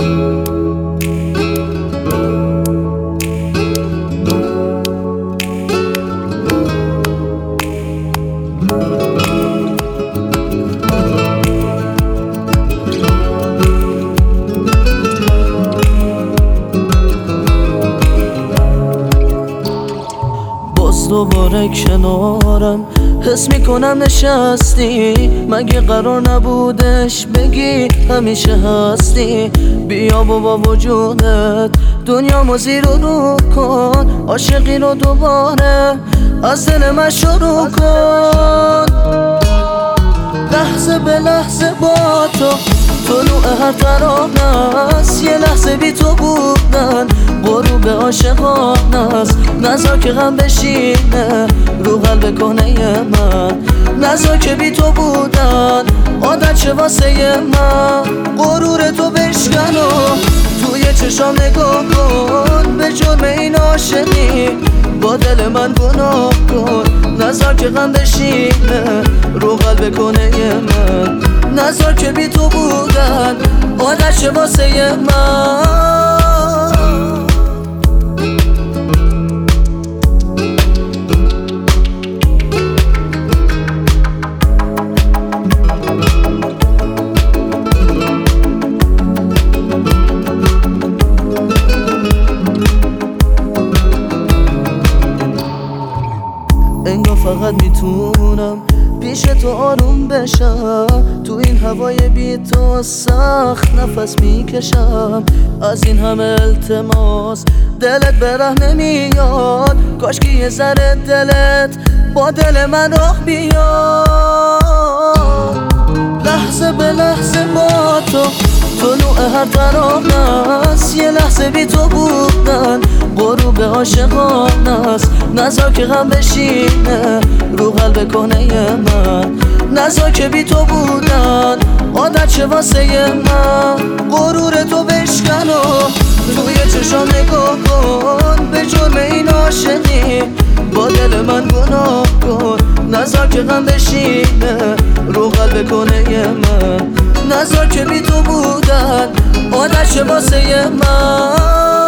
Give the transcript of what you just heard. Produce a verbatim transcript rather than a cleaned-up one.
دوباره کنارم حس میکنم نشستی، مگه قرار نبودش بگی همیشه هستی؟ بیا با وجودت دنیامو زیر و رو کن، عاشقی رو دوباره از دل من شروع کن. لحظه به لحظه با تو طلوع هر ترانه است، یه لحظه بی تو بودن غروب عاشقانه است. نذار که غم بشینه رو قلب کنه من، نذار که بی تو بودن عادت شه واسه من. غرور تو بشکن و توی چشام نگاه کن، به جرم این عاشقی با دل من گناه کن. نذار که غم بشینه رو قلب کنه من، نذار که بی تو بودن عادت شه واسه من. انگار فقط میتونم پیش تو آروم بشم، تو این هوای بی تو سخت نفس میکشم. از این همه التماس دلت به ره نمیاد، کاش که یه ذره دلت با دل من راه بیاد. لحظه به لحظه با تو طلوع هر ترانه است، یه لحظه بی تو بودن غروب عاشقانه است. نذار که غم بشینه رو قلب کنه من، نذار که بی تو بودن عادت شه واسه من. غرور تو بشکن و توی چشام نگاه کن، به جرم این عاشقی با دل من گناه کن. نذار که غم بشینه رو قلب کنه من، نذار که بی تو بودن عادت شه واسه من.